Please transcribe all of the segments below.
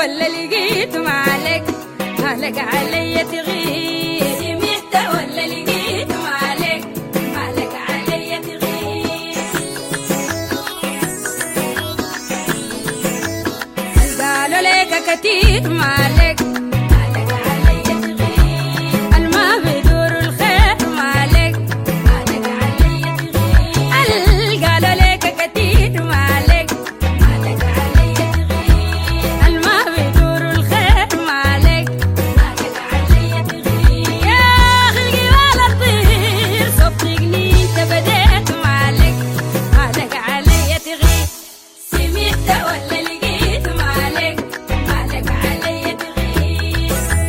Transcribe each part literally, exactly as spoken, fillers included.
ولا لقيت مالك مالك علي تغيب سمعت ولا لقيت مالك مالك علي تغيب قالوا لك كتير مالك مالك علي تغيب الما بدور الخير مالك مالك علي تغيب قالوا لك كتير مالك مالك علي تغيب الما بدور الخير مالك مالك علي تغيب يا خلقي ولا تطير صدقني انت بديت مالك مالك علي تغيب سمعت ولا لقيت مالك مالك علي تغيب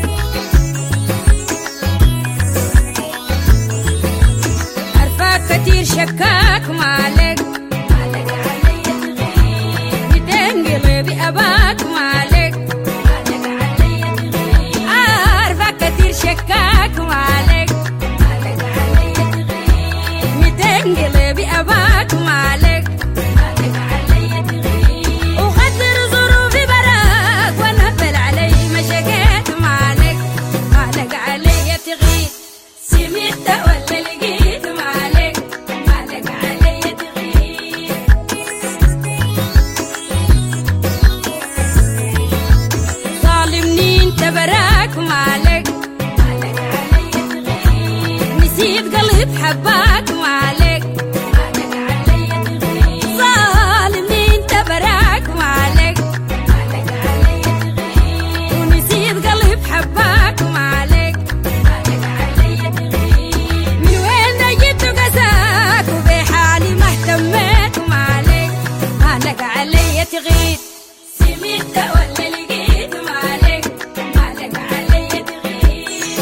عارفاك كتير شكاك مالك مالك علي تغيب بتنقلب أباك مالك مالك علي تغيب عارفاك كتير شكاك مالك مالك علي تغيب بتنقلب أباك مالك مالك علي تغيب وخدر ظروفي براك وانا بل علي ما شقيت مالك مالك علي تغيب سمعت ولا لقيت مالك مالك علي تغيب ظالمني انت براك مالك مالك علي تغيب نسيت قلب حباك مالك مالك علي تغيب ظالمني انت براك مالك مالك علي تغيب ونسيت قلب حباك مالك مالك علي تغيب من وين جيت قساك وبحالي ما اهتميت مالك مالك علي تغيب سمعت ولا لقيت مالك مالك علي تغيب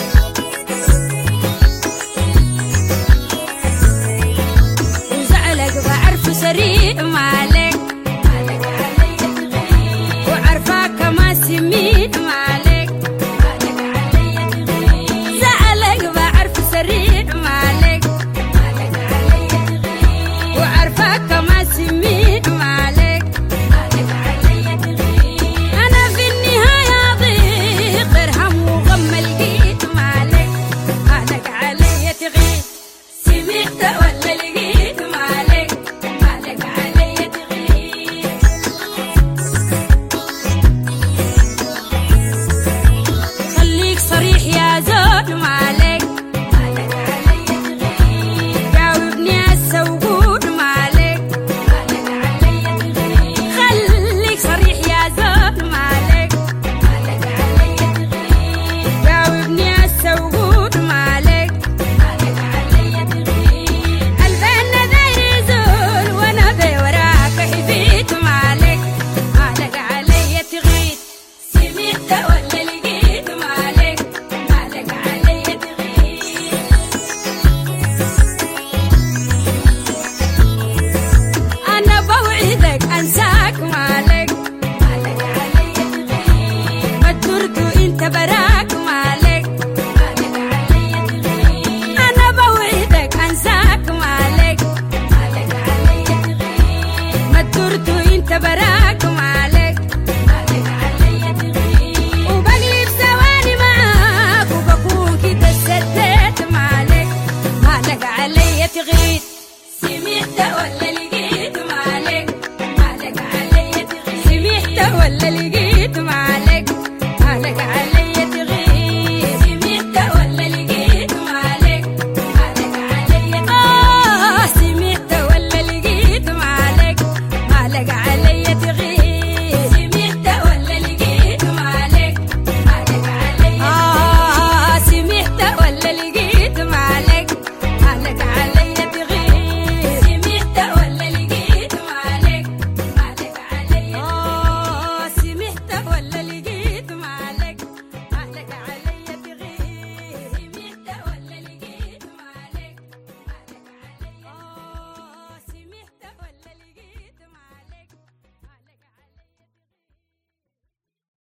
وزعلك بعرف سريع مالك مالك علي تغيب وعرفاك ما سميت مالك مالك علي تغيب زعلك بعرف سريع مالك مالك علي تغيب وعرفاك ما سميت مالك مالك علي تغيب أنا في النهاية ضيق غير هم وغم لقيت مالك مالك علي تغيب سمعت ولا لقيت مالك مالك علي تغيب خليك صريح يا زول مالك مالك علي تغيب جاوبني هسه وقول مالك مالك علي تغيب خليك صريح يا زول مالك مالك علي تغيب جاوبني هسه وقول مالك مالك علي تغيب البنا داير يزول وانا بوراك حبيت مالك مالك علي تغيب سمعت ولا لقيت مالك مالك علي تغيب أنا بوعدك أنساك مالك مالك علي تغيب ما تردو أنت براك مالك مالك علي تغيب أنا بوعدك أنساك مالك مالك علي تغيب ما تردو أنت براك مالك مالك علي تغيب وبقلب ثواني معاك وبكون كده سديت مالك مالك علي تغيب